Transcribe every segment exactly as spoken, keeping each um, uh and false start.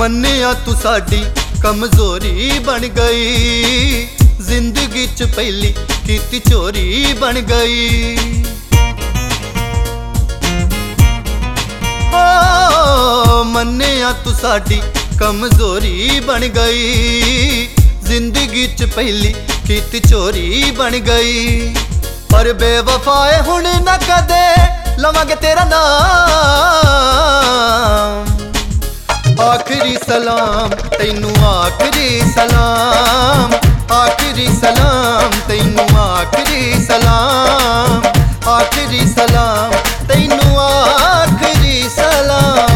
मन्निया तू साडी कमजोरी बन गई, जिंदगी च पहली कीती चोरी बन गई। ओ मन्निया तू साडी कमजोरी बन गई, जिंदगी च पहली कीती चोरी बन गई। पर बेवफाए हुण न कदे लवांगे तेरा नाम, आखिरी सलाम तैनू आखिरी सलाम, आखिरी सलाम तैनू आखिरी सलाम, आखिरी सलाम तैनू आखिरी सलाम।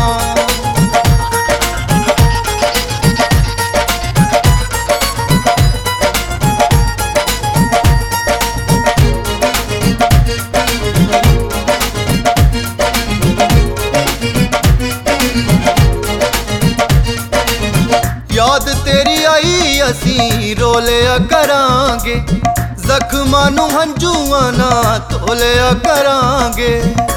याद तेरी आई असी रोलिया करांगे, जख्मां नू हंजुआं ना तोलिया करांगे।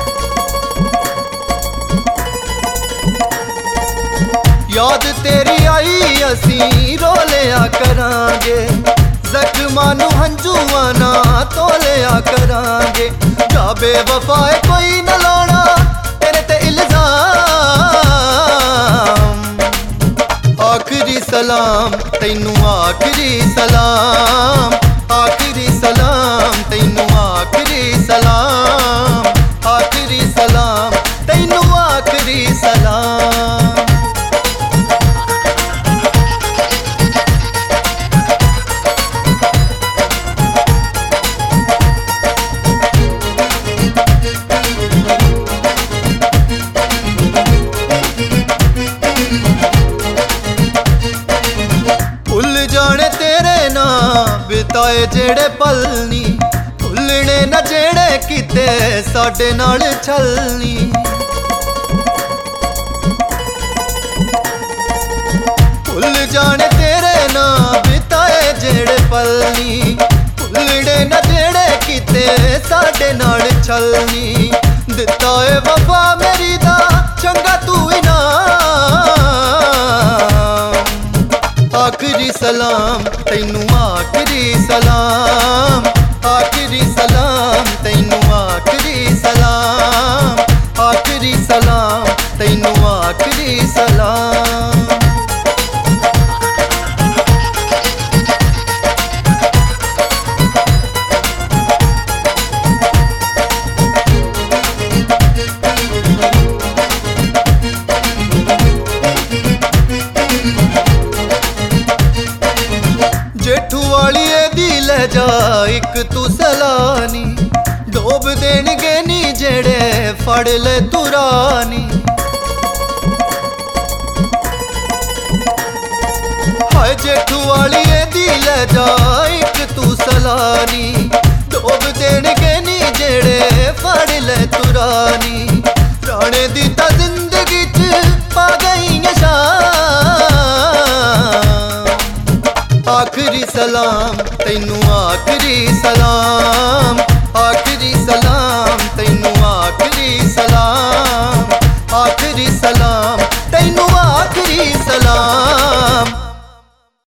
याद तेरी आई असी रोलिया करांगे, जख्मां नू हंजुआं ना तोलिया करांगे। जा बेवफाए कोई न लाना तेरे ते इल्जाम, आखिरी सलाम तैनू आखिरी सलाम, आखिरी सलाम तैनू आखिरी सलाम, आखिरी सलाम तैनू आखिरी सलाम। जाने तेरे ना बिताए जेड़े पल नी, भुलने न जेड़े किते साडे नाल छलनी। भुल जाने तेरे ना बिताए जेड़े पल नी, भुलने न जेड़े किते साडे नाल छलनी। दिता है वफा मेरी दा चंगा तू इनाम, आखिरी सलाम तैनू आखिरी सलाम, आखिरी सलाम तैनू आखिरी सलाम, आखिरी सलाम तैनू आखिरी सलाम। जेठू वाली दी ले जा एक तू सलानी, डोब देणगे नी जेड़े फड़ ले तुरानी। हाय जेठू वाली दी ले जा एक तू सलानी, डोब देणगे नी जेड़े फड़ ले तुरानी। राणे दी ता जिंदगी च पा गई शाम, आखिरी सलाम तैनू आखिरी सलाम,